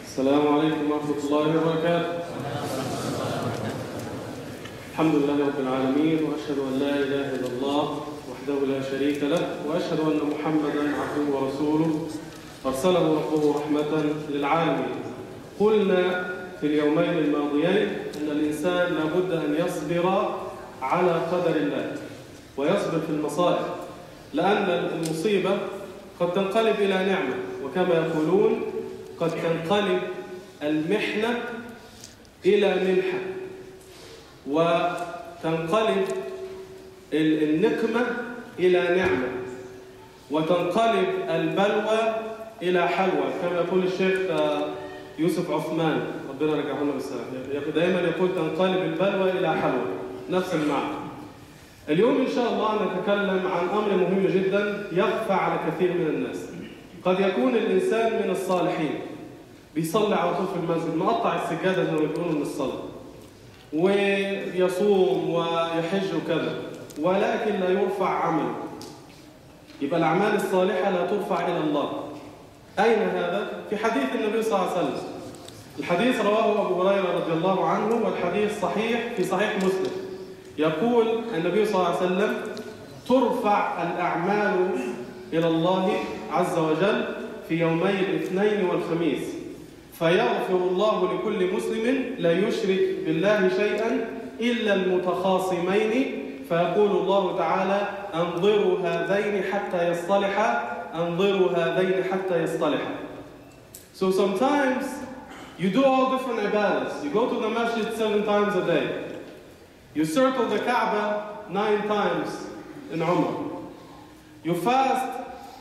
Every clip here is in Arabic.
السلام عليكم ورحمة الله وبركاته. الحمد لله رب العالمين، وأشهد أن لا إله إلا الله وحده لا شريك له، وأشهد أن محمدا عبده ورسوله أرسله ربه رحمة للعالمين. قلنا في اليومين الماضيين أن الإنسان لابد أن يصبر على قدر الله ويصبر في المصائب، لأن المصيبة قد تنقلب إلى نعمة، وكما يقولون قد تنقلب المحنة إلى منحة، وتنقلب النقمة إلى نعمة، وتنقلب البلوى إلى حلوى، كما يقول الشيخ يوسف عثمان ربنا يرجعه له بالسلام، دائما يقول تنقلب البلوى إلى حلوى، نفس المعنى. اليوم إن شاء الله نتكلم عن أمر مهم جدا يخفى على كثير من الناس. قد يكون الإنسان من الصالحين بيصلي على طول في المسجد، مقطع السجادة زي ما بيقولوا من الصلاة، ويصوم ويحج وكذا، ولكن لا يرفع عمله. يبقى الأعمال الصالحة لا ترفع إلى الله. أين هذا؟ في حديث النبي صلى الله عليه وسلم. الحديث رواه أبو هريرة رضي الله عنه، والحديث صحيح في صحيح مسلم. يقول النبي صلى الله عليه وسلم: ترفع الأعمال إلى الله عز وجل في يومي الاثنين والخميس، فيغفر الله لكل مسلم لا يشرك بالله شيئا إلا المتخاصمين، فيقول الله تعالى: انظروا هذين حتى يصطلحا، انظروا هذين حتى يصطلحا. So sometimes you do all different ibadahs. You go to the masjid 7 times a day. You circle the Kaaba 9 times in Umrah. You fast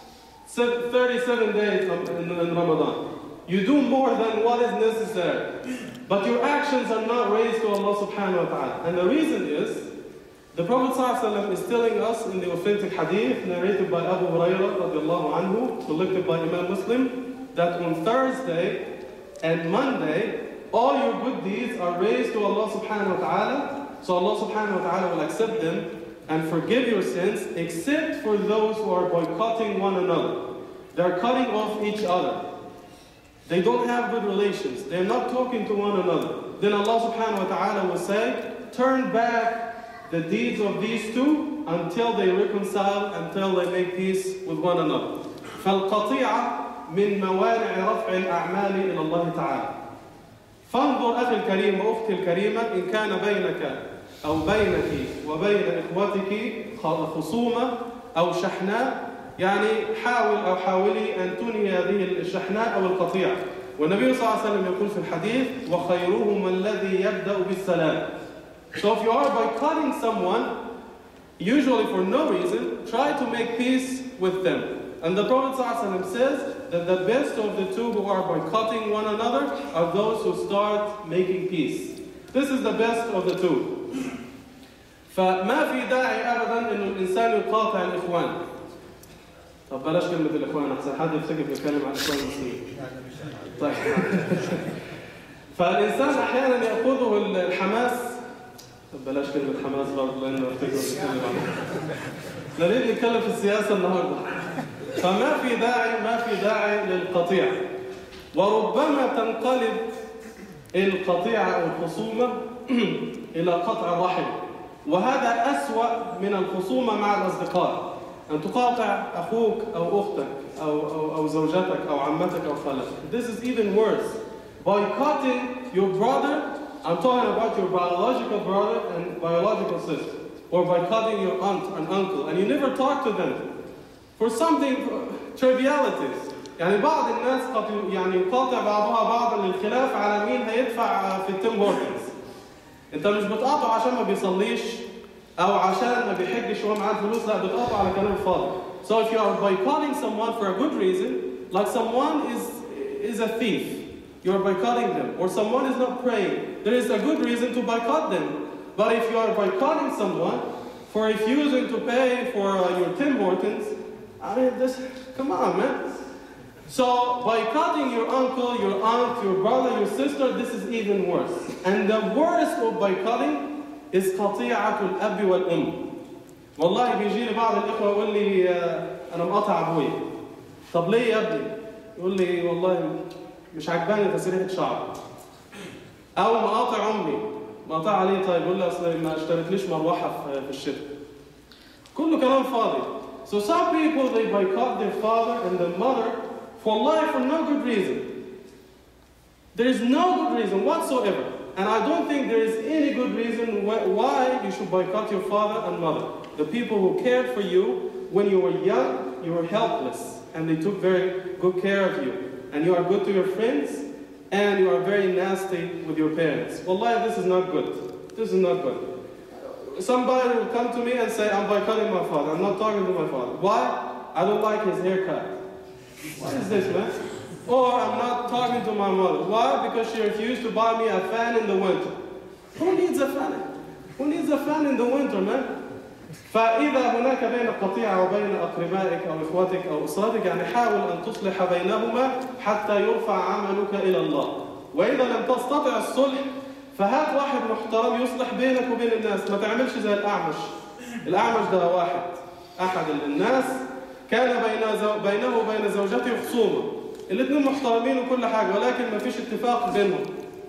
37 days in Ramadan. You do more than what is necessary. But your actions are not raised to Allah subhanahu wa ta'ala. And the reason is, the Prophet ﷺ is telling us in the authentic hadith narrated by Abu Hurairah radiallahu anhu, collected by Imam Muslim, that on Thursday and Monday, all your good deeds are raised to Allah subhanahu wa ta'ala. So Allah subhanahu wa ta'ala will accept them and forgive your sins, except for those who are boycotting one another. They're cutting off each other. They don't have good relations. They're not talking to one another. Then Allah subhanahu wa ta'ala will say, turn back the deeds of these two until they reconcile, until they make peace with one another. فالقطيعة من موانع رفع الأعمال إلى الله تعالى. فانظر أخي الكريم وأختي الكريمة، إن كان بينك أو بينك وبين إخوتك خصومة أو شحناء، يعني حاول أو حاولي أن تنهي هذه الشحناء أو القطيعة. والنبي صلى الله عليه وسلم يقول في الحديث: وخيرهم الذي يبدأ بالسلام. So if you are boycotting someone, usually for no reason, try to make peace with them. And the Prophet ﷺ says that the best of the two who are boycotting one another are those who start making peace. This is the best of the two. فما في داعي أبدا إنه الإنسان يقاطع الإخوان. طب بلاش كلمة الإخوان أحسن، حد يفتكر بيتكلم عن الإخوان المسلمين. طيب. فالإنسان أحيانا يأخذه الحماس. طب بلاش كلمة حماس برضه لأنه أفتكر بيتكلم عنه. نريد نتكلم في السياسة النهارده. فما في داعي للقطيع. وربما تنقلب القطيعة أو الخصومة إلى قطع رحم، وهذا أسوأ من الخصومة مع الأصدقاء. أن تقاطع أخوك أو أختك أو زوجتك أو عمتك أو خالتك. This is even worse. Boycotting your brother, I'm talking about your biological brother and biological sister, or boycotting your aunt and uncle, and you never talk to them for something, trivialities. يعني بعض الناس قد يقاطع بعضها بعضا للخلاف على مين هيدفع في التيم هورتنز. انت مش بتقاطع عشان ما بيصليش او عشان ما بيحجش وهو معاه فلوس، لا بتقاطع على كلام فاضي. So if you are boycotting someone for a good reason, like someone is a thief, you are boycotting them, or someone is not praying, there is a good reason to boycott them. But if you are boycotting someone for refusing to pay for your Tim Hortons, I mean, come on, man. So boycotting your uncle, your aunt, your brother, your sister, this is even worse. And the worst of boycotting is قطيعة الأب والأم. والله بيجي لي بعض الإخوة يقول لي أنا مقاطع أبوي. طب ليه يا ابني؟ يقول لي والله مش عجباني تسريحة شعر، أو مقاطع أمي مقاطع عليه طيب يقول لي أصل ما اشتريتليش مروحة في الشتاء. كله كلام فاضي. So some people they boycott their father and their mother for life for no good reason. There is no good reason whatsoever. And I don't think there is any good reason why you should boycott your father and mother. The people who cared for you when you were young, you were helpless, and they took very good care of you. And you are good to your friends, and you are very nasty with your parents. Wallahi, this is not good. This is not good. Somebody will come to me and say, I'm boycotting my father. I'm not talking to my father. Why? I don't like his haircut. What is this, man? Or I'm not talking to my mother. Why? Because she refused to buy me a fan in the winter. Who needs a fan? Who needs a fan in the winter, man? فإذا هناك بين قطيعة وبين أقربائك أو إخوتك أو أسرتك يعني حاول أن تصلح بينهما حتى يرفع عملك إلى الله. وإذا لم تستطع الصلح فهات واحد محترم يصلح بينك وبين الناس. ما تعملش زي الأعمش. الأعمش ده واحد أحد الناس كان بينه وبين زوجته خصومة. الاثنين محترمين وكل حاجة ولكن ما فيش اتفاق بينهم.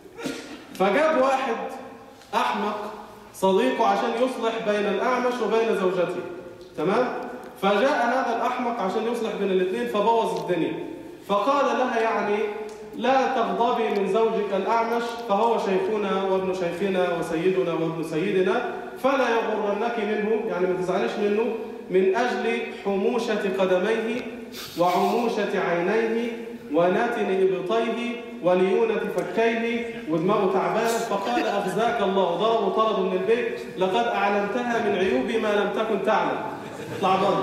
فجاب واحد أحمق صديقه عشان يصلح بين الأعمش وبين زوجته. تمام؟ فجاء هذا الأحمق عشان يصلح بين الاثنين فبوظ الدنيا. فقال لها يعني لا تغضبي من زوجك الأعمش فهو شيخنا وابن شيخنا وسيدنا وابن سيدنا فلا يغرنك منه يعني ما تزعلش منه من أجل حموشة قدميه وعموشة عينيه وناتن إبطيه وليونة فكيه ودماغه تعبانة. فقال أخزاك الله وضرب وطرد من البيت لقد أعلمتها من عيوبي ما لم تكن تعلم. اطلع بره.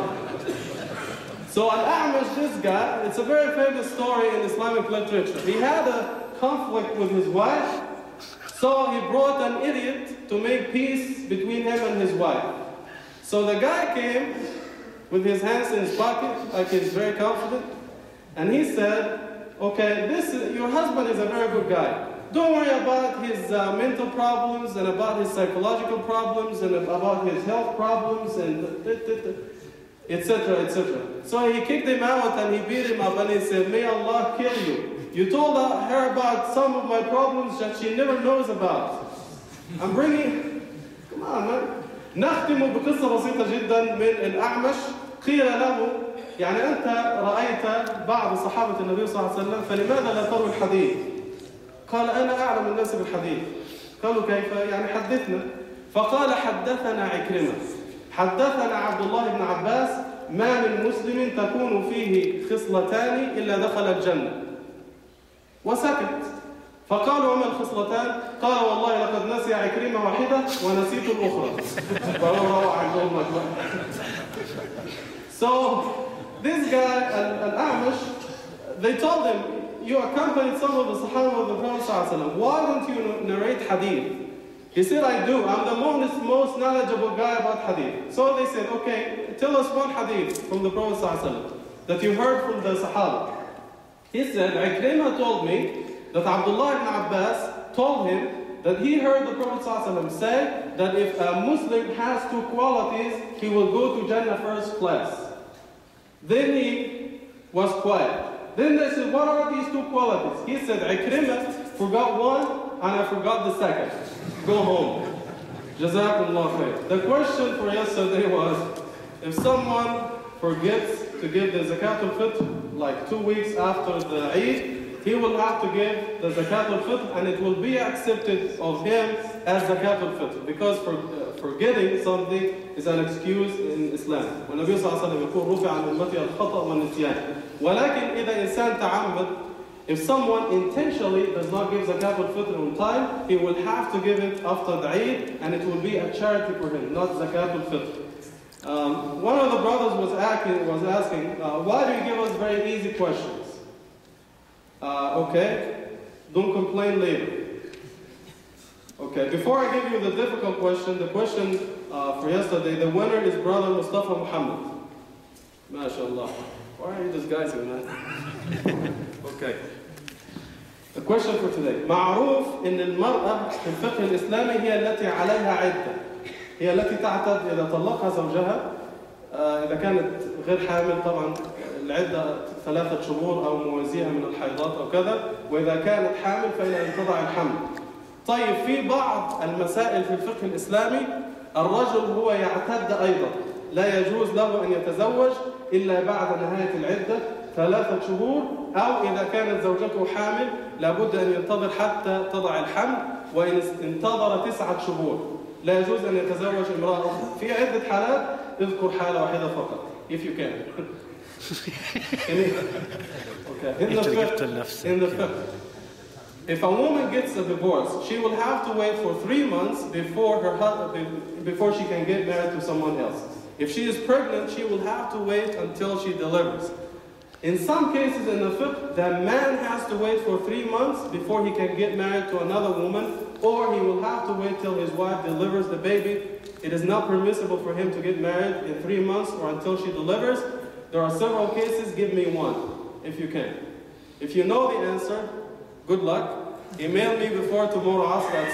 So Al-A'mash, this guy, it's a very famous story in Islamic literature. He had a conflict with his wife, so he brought an idiot to make peace between him and his wife. So the guy came with his hands in his pocket, like he's very confident, and he said, okay, your husband is a very good guy. Don't worry about his mental problems and about his psychological problems and about his health problems and etc., etc. So he kicked him out and he beat him up and he said, may Allah kill you. You told her about some of my problems that she never knows about. I'm bringing, come on man. نختم بقصة بسيطة جدا من الأعمش. قيل له يعني أنت رأيت بعض صحابة النبي صلى الله عليه وسلم فلماذا لا تروي الحديث؟ قال أنا أعلم الناس بالحديث. قالوا كيف؟ يعني حدثنا. فقال حدثنا عكرمة حدثنا عبد الله بن عباس ما من مسلم تكون فيه خصلتان إلا دخل الجنة. وسكت. فقالوا وما الخصلتان؟ قال والله لقد نسي عكرمة واحدة ونسيت الأخرى. So this guy, Al-A'mash, they told him, you accompanied some of the Sahaba of the Prophet ﷺ. Why don't you narrate hadith? He said, I do. I'm the most knowledgeable guy about hadith. So they said, okay, tell us one hadith from the Prophet ﷺ that you heard from the Sahaba. He said, Ikrimah told me that Abdullah ibn Abbas told him that he heard the Prophet ﷺ say that if a Muslim has two qualities, he will go to Jannah first class. Then he was quiet. Then they said, what are these two qualities? He said, Ikrimah forgot one and I forgot the second. Go home. Jazakumullah khair. The question for yesterday was, if someone forgets to give the Zakat al-Fitr like 2 weeks after the Eid, he will have to give the Zakat al-Fitr and it will be accepted of him as Zakat al-Fitr because forgetting something is an excuse in Islam. والنبي صلى الله عليه وسلم يقول رفع عن أمتي الخطأ والنسيان. ولكن إذا إنسان تعمد, if someone intentionally does not give Zakat al-Fitr on time, he will have to give it after the Eid and it will be a charity for him, not Zakat al-Fitr. One of the brothers was asking, why do you give us very easy questions? Okay, don't complain later. Okay, before I give you the difficult question, the question for yesterday, the winner is brother Mustafa Muhammad. MashaAllah. Why are you disguising, man? Okay. The question for today. معروف إن المرأة في الفقه الإسلامي هي التي عليها عدة. هي التي تعتد إذا طلقها زوجها إذا كانت غير حامل طبعا العدة 3 شهور أو موازيها من الحيضات أو كذا، وإذا كانت حامل فإلى أن تضع الحمل. طيب في بعض المسائل في الفقه الإسلامي الرجل هو يعتد أيضا، لا يجوز له أن يتزوج إلا بعد نهاية العدة 3 شهور، أو إذا كانت زوجته حامل لابد أن ينتظر حتى تضع الحمل، وإن انتظر 9 شهور لا يجوز أن يتزوج امرأة أخرى. في عدة حالات اذكر حالة واحدة فقط if you can. In the fiqh, if a woman gets a divorce, she will have to wait for 3 months before she can get married to someone else. If she is pregnant, she will have to wait until she delivers. In some cases in the fiqh, the man has to wait for 3 months before he can get married to another woman, or he will have to wait till his wife delivers the baby. It is not permissible for him to get married in 3 months or until she delivers. There are several cases. Give me one, if you can. If you know the answer, good luck. Email me before tomorrow asr at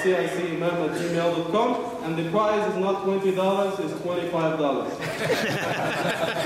cicimam@gmail.com, and the prize is not $20, it's $25.